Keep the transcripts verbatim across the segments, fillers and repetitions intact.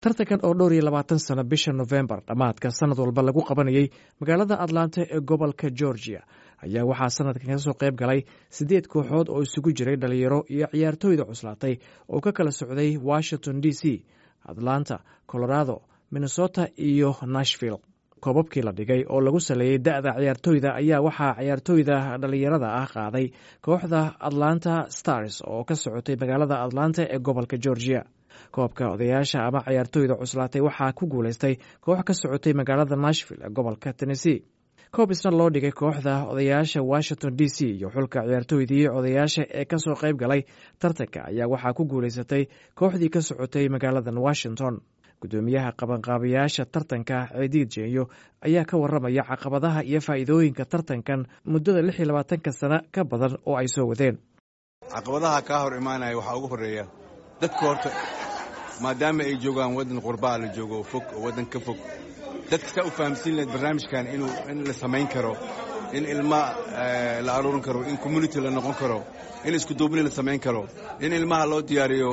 tartankan oo dhowr iyo labaatan sano bisha November dhamaadka sanad walba lagu qabanayay magaalada Atlanta ee gobolka Georgia ayaa waxaa sanadkan ka soo qayb galay sideed kooxood oo isugu jiray dhalinyaro iyo ciyaartooyda cuslaatay oo ka kala socday Washington D C, Atlanta, Colorado, Minnesota iyo Nashville. koobabkii la dhigay oo lagu saleeyay da'da ciyaartooyda ayaa waxaa ciyaartooyda dhalinyarada ah qaaday kooxda Atlanta Stars oo ka socotay magaalada Atlanta ee gobolka Georgia. koobka odayaasha ama ciyaartooyda cuslaatay waxaa ku guulaystay koox ka socotay magaalada Nashville ee gobolka Tennessee. koob isna loo dhigay kooxda odayaasha Washington D C iyo xulka ciyaartooydii odayaasha ee ka soo qayb galay tartanka ayaa waxaa ku guulaysatay kooxdii ka socotay magaalada Washington. gudoomiyaha qabanqaabiyaasha tartanka Ciidiid Jeeyo ayaa ka waramaya caqabadaha iyo faa'iidooyinka tartankan muddada lix iyo labaatanka sano ka badan oo ay soo wadeen. caqabadaha ka hor imaanaya waxa ugu horeeya dadka horta maadaama ay joogaan wadan qurbaa la joogo fog oo wadan ka fog dadka ka u fahamsiin lahayd barnaamijkan inuu in la samayn karo, in ilma la aruurin karo, in community la noqon karo, in isku duubni la samayn karo, in ilmaha loo diyaariyo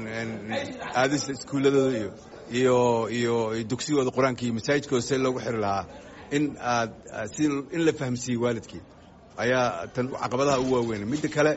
aadista iskuuladooda iyo iyo iyo dugsigooda quraanka iyo masaajidkooda si loogu xiri lahaa in aad si in la fahamsiiyo waalidkii ayaa tan caqabadaha ugu waaweyn. midda kale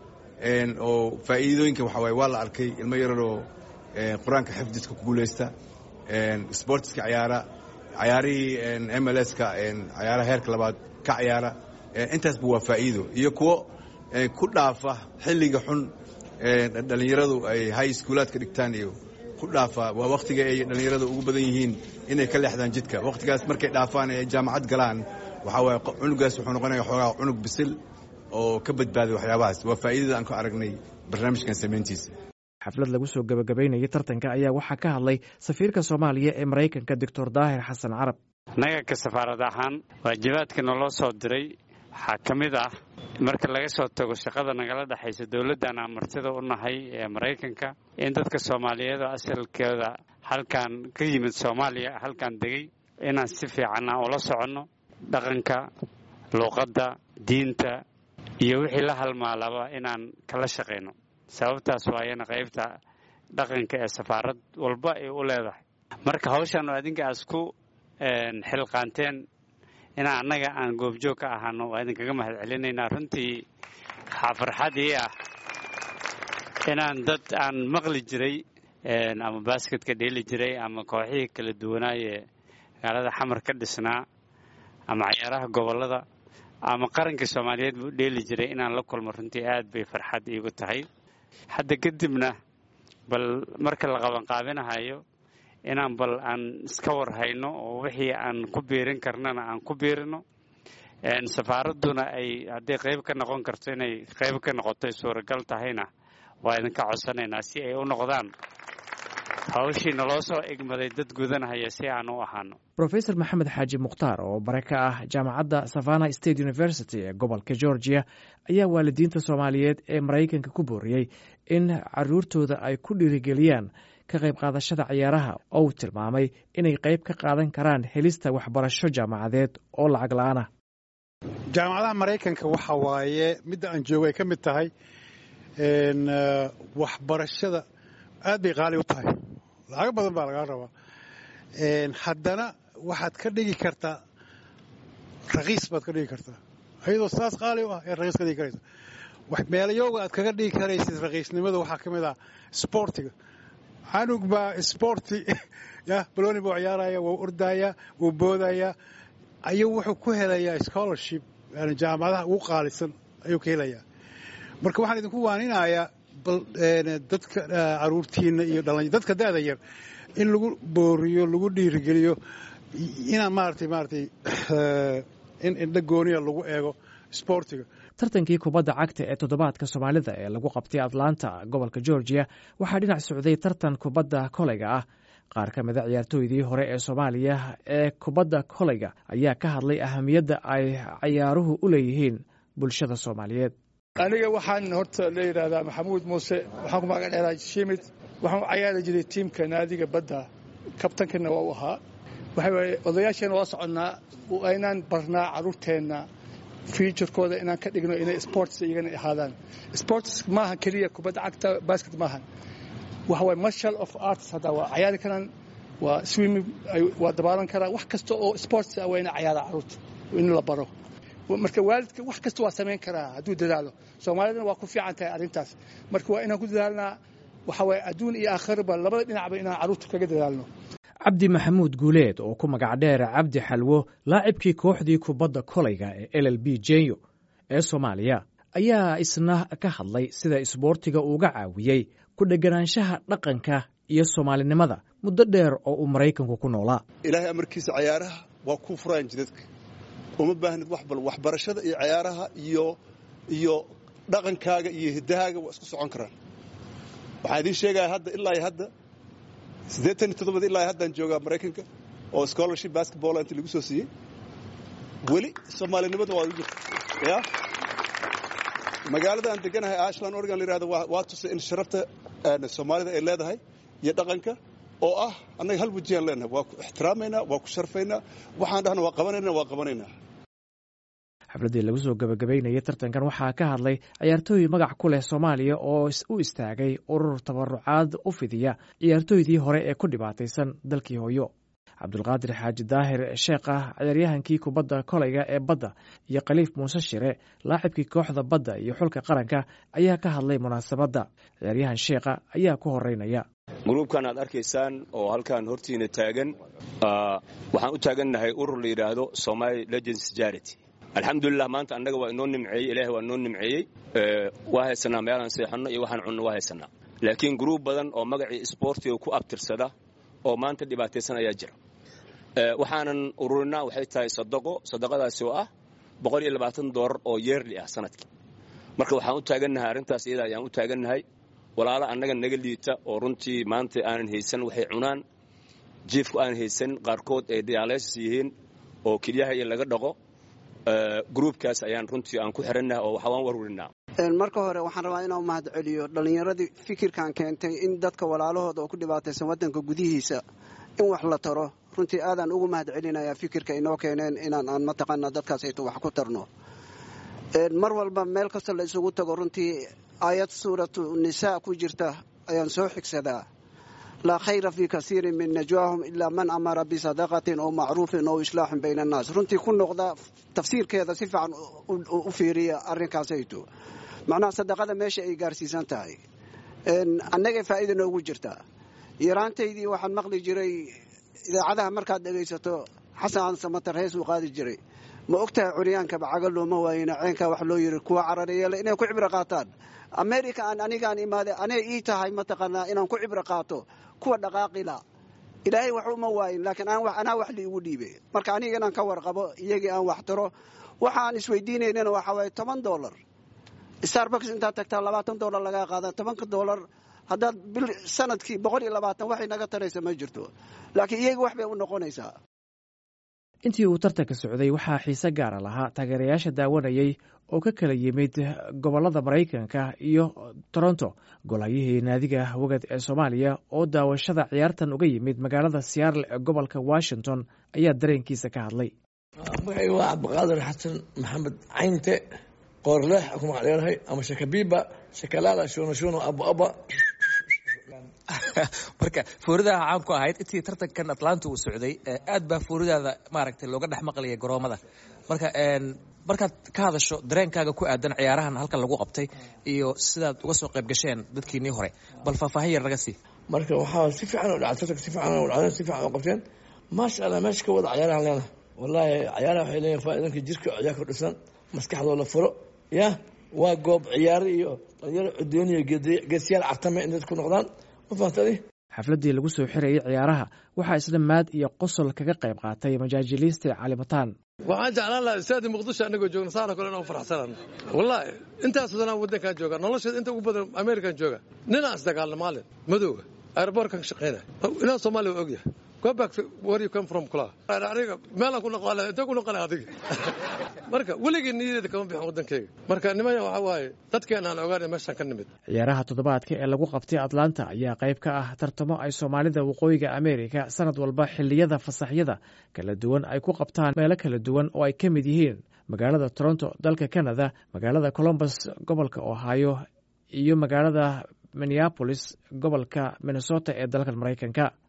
oo faa'iidooyinka waxa waaye waa la arkay ilmo yararoo quraanka xifdiska ku guulaysta, sportska ciyaara, ciyaarihii M L S-ka ciyaaraha heerka labaad ka ciyaara, intaasba waa faa'iido. iyo kuwo ku dhaafa xilliga xun dhalinyaradu ay high schoolaadka dhigtaan iyo ku dhaafa waa waqtiga ay dhalinyarada ugu badan yihiin inay ka leexdaan jidka. waqtigaas markay dhaafaan ee jaamacad galaan waxa waaye cunugaas wuxuu noqonayaa xoogaa cunug bisil oo ka badbaaday waxyaabahaas. waa faa'iidada aan ku aragnay barnaamijkan samayntiisa. xaflad lagu soo gabagabaynayay tartanka ayaa waxaa ka hadlay safiirka Soomaaliya ee Mareykanka Doctor Daahir Xasan Carab. naga ka safaarad ahaan waajibaadka naloo soo diray waxaa ka mid ah marka laga soo tago shaqada nagala dhaxaysa dowladdan aan martida u nahay ee Mareykanka in dadka Soomaaliyeed oo asalkooda halkan ka yimid Soomaaliya halkan degay inaan si fiican ula soconno dhaqanka, luqadda, diinta iyo wixii la halmaalaba inaan kala shaqeyno. sababtaas waayana qaybta dhaqanka ee safaarad walba ay u leedahay. marka hawshan oo adinka asku xilqaanteen inaan annaga aan goobjoog ka ahaano waa idinkaga mahad celinaynaa. runtii waxaa farxad ii ah inaan dad aan maqli jiray ama basketka dheeli jiray ama kooxihii kala duwanaaye magaalada xamar ka dhisnaa ama ciyaaraha gobollada ama qaranka Soomaaliyeed buu dheeli jiray inaan la kulmo runtii aad bay farxad iigu tahay. hadda kadibna bal marka la qaban qaabinahayo inaan bal aan iska war hayno oo wixii aan ku biirin karnana aan ku biirino. safaaraduna ay hadday qayb ka noqon karto inay qayb ka noqoto suuragal tahayna waa idinka codsanaynaa si ay u noqdaan hawshii naloo soo egmaday dad gudanahaya si aan u ahaano. Professor Maxamed Xaaji Mukhtaar oo bare ka ah jaamacadda Savannah State University ee gobolka Georgia ayaa waalidiinta Soomaaliyeed ee Mareykanka ku booriyay in caruurtooda ay ku dhiirigeliyaan ka qayb qaadashada ciyaaraha oo uu tilmaamay inay qayb ka qaadan karaan helista waxbarasho jaamacadeed oo lacag la'aan ah. jaamacadaha Mareykanka waxa waaye midda aan joogay ka mid tahay waxbarashada aad bay qaali u tahay, lacag badan baa laga rabaa. haddana waxaad ka dhigi kartaa raqiis baad ka dhigi kartaa ayadoo saas qaali u ah ee raqiis ka dhigi karaysa. wax meelayowga aad kaga dhigi karaysid raqiisnimada waxaa ka mid ah sportiga. canug baa sporti ya balooni buu ciyaaraya, wuu ordaya, wuu boodaya, ayuu wuxuu ku helayaa scholarship yani jaamacadaha ugu qaalisan ayuu ka helayaa. marka waxaan idinku waaninayaa dadka caruurtiina iyo dhalinyarada dadka da'da yar in lagu booriyo, lagu dhiirigeliyo inaan maartay maartay in indha gooniya lagu eego sportiga. tartankii kubadda cagta ee toddobaadka Soomaalida ee lagu qabtay Atlanta gobolka Georgia waxaa dhinac socday tartan kubadda kolayga ah. qaar ka mid ah ciyaartooydii hore ee Soomaaliya ee kubadda kolayga ayaa ka hadlay ahamiyadda ay ciyaaruhu u leeyihiin bulshada Soomaaliyeed. aniga waxaan horta la yiraahdaa Maxamuud Muuse, waxaan ku magac dheeraa Shimid, waxaan u ciyaari jiray tiimka naadiga badda, kabtankana waa u ahaa. waxa weeye odayaashana waa soconaa aynaan barnaa caruurteena future-kooda inaan ka dhigno inay sports iyagana ahaadaan. sports maaha kaliya kubadda cagta, basket maaha, waxa way martial of arts. hada waa ciyaari karaan waa swimming waa dabaalan karaa wax kasta oo sports ah waa in ciyaara carruurta in la baro marka waalidka wax kasta waa samayn karaa hadduu dadaalo soomaalidana waa ku fiican tahay arrintaas marka waa inaan ku dadaalnaa waxa waaye adduun iyo aakhirba labada dhinacba inaan carruurta kaga dadaalno cabdi maxamuud guuleed oo ku magac dheer cabdi xalwo laacibkii kooxdii kubadda kolayga ee L L B Jenyo ee Soomaaliya ayaa isna ka hadlay sida isboortiga uga caawiyey ku dheganaanshaha dhaqanka iyo Soomaalinimada muddo dheer oo uu Mareykanku ku noolaa. Ilaahay amarkiisa ciyaaraha waa ku furaan jidadka uma baahnid wax bal waxbarashada iyo ciyaaraha iyo iyo dhaqankaaga iyo hidahaaga waa isku socon karaan. Waxaan idin sheegayaa hadda ilaa hadda siddeetan iyo toddoba ilaa haddaan joogaa Mareykanka oo scholarship basketball inta lagu soo siiyey weli Soomaalinimada waa jirta ya magaalada aan deganahay Ashland Oregon la yiraahdo waa tusay in sharafta Soomaalida ay leedahay iyo dhaqanka oo ah annaga hal wajiyaan leenahay waa ku ixtiraamayna waa ku sharfaynaa waxaan dhahna waa qabanayna waa qabanayna. xafladii lagu soo gabagabeynayay tartankan waxaa ka hadlay ciyaartooy magac ku leh Soomaaliya oo u istaagay urur tabarucaad u fidiya ciyaartooydii hore ee ku dhibaataysan dalkii hooyo. Cabdulqaadir Xaaji Daahir Sheekh ah ciyaaryahankii kubadda kolayga ee badda iyo Khaliif Muuse Shire laacibkii kooxda badda iyo xulka qaranka ayaa ka hadlay munaasabadda. Ciyaaryahan Sheekh ayaa ku horeynaya. gruubkan aad arkaysaan oo halkan hortiina taagan waxaan u taagannahay urur la yiraahdo Somali Legends Charity. alxamdulillah maanta annaga waa inoo nimceeyey ilaahay waa inoo nimceeyey waa haysanaa meelaan seexanno iyo waxaan cunno waa haysanaa laakiin gruub badan oo magacii isboortiga ku abtirsada oo maanta dhibaataysan ayaa jira waxaanan ururinaa waxay tahay sadaqo sadaqadaasi oo ah boqol iyo labaatan doolar oo yearly ah sanadkii marka waxaan u taagannahay arrintaas iyada ayaan u taagannahay walaalo annaga naga liita oo runtii maanta aanan haysan waxay cunaan jiifku aanan haysan qaarkood ay dialysis yihiin oo kelyaha iyo laga dhaqo gruubkaas ayaan runtii aan ku xirannahay oo waxaan warurinaa. marka hore waxaan rabaa inaan mahad celiyo dhalinyaradii fikirkan keentay in dadka walaalahooda oo ku dhibaataysan waddanka gudihiisa in wax la taro runtii aadaan ugu mahad celinayaa fikirka inoo keeneen inaan aan mataqaanaa dadkaasayto wax ku tarno. mar walba meel kasta la isugu tago runtii aayad suuratu nisaa ku jirta ayaan soo xigsadaa laa khayra fii kasiirin min najwaahum ilaa man amara bisadaqatin oo macruufin oo islaaxin bayna annaas runtii ku noqda tafsiirkeeda si fiican u fiiriya arrinkaasayto macnaha sadaqada meesha ay gaarsiisan tahay annagay faa'iida noogu jirtaa. yaraantaydii waxaan maqli jiray idaacadaha markaad dhegaysato xasan samatar hees uu qaadi jiray ma ogtahay curyaanka bacaga looma waayina ceenkaa wax loo yiri kuwa carareeyale inay ku cibro qaataan America aan anigaan imaaday anay ii tahay mataqaanaa inaan ku cibro qaato kuwa dhaqaaqila ilaahay wax uma waayin laakiin aan wax anaa wax liigu dhiibay marka aniga inaan ka warqabo iyagii aan wax taro waxaan isweydiinaynana waxa waaye toban doolar Starbucks inta tagtaa labaatan doolar laga qaada tobanka doolar haddaad bil sanadkii boqol iyo labaatan waxay naga taraysa ma jirto laakiin iyaga wax bay u noqonaysaa. intii uu tartanka socday waxaa xiise gaara lahaa taageerayaasha daawanayay oo ka kala yimid gobollada Mareykanka iyo Toronto. golahayihii naadiga wagad ee Soomaaliya oo daawashada ciyaartan uga yimid magaalada Seattle ee gobolka Washington ayaa dareenkiisa ka hadlay. magacaygu waa Cabdiqaadir Xasan Maxamed Caynte qoorleh ku magacleeyahay ama shakabiba shakalaala shuno shuno abu aba marka fuuridaha caan ku ahayd intii tartankan Atlanta uu socday aad baa fuuridaada maaragtay looga dhex maqliyay garoomada marka een markaad ka hadasho dareenkaaga ku aadan ciyaarahan halkan lagu qabtay iyo sidaad uga soo qayb gasheen dadkiinii hore bal faahfaahin yar naga sii. marka waxaa si fiican u dhacay si fiican u dhacay si fiican u qabteen maasha Allah meesha ka wada ciyaarahan leena wallahi ciyaaraha waxay leeyihiin faa'iidooyinka jirka ciyaar ku dhisan maskaxdooda la furo ya waa goob ciyaar iyo dhalinyaro cuddooniyo geesiyaal cartame in dadku noqdaan ma fahamtay. xafladii lagu soo xirayay ciyaaraha waxaa isla maad iyo qosol kaga qayb qaatay majaajiliiste Calimataan. waxaan jeclaan lahaa istaadi Muqdisho anagoo joogna saana kale inaan faraxsanaan wallahi intaas sanad wadankan jooga nolosheeda inta ugu badan American jooga ninaas dagaalna maalin madowga airportkan shaqeynaa inaa Soomaaliya og yahay go back where you come from kula aniga meel ku noqon inta ku noqon adiga marka waligii niyadeeda kama bixin wadankayga marka nimaya waxa waaye dadkeena aan ogaanay meeshan ka nimid. ciyaaraha toddobaadka ee lagu qabtay Atlanta ayaa qayb ka ah tartamo ay Soomaalida waqooyiga Amerika sanad walba xilliyada fasaxyada kala duwan ay ku qabtaan meelo kala duwan oo ay ka mid yihiin magaalada Toronto dalka Canada, magaalada Columbus gobolka Ohio iyo magaalada Minneapolis gobolka Minnesota ee dalka Mareykanka.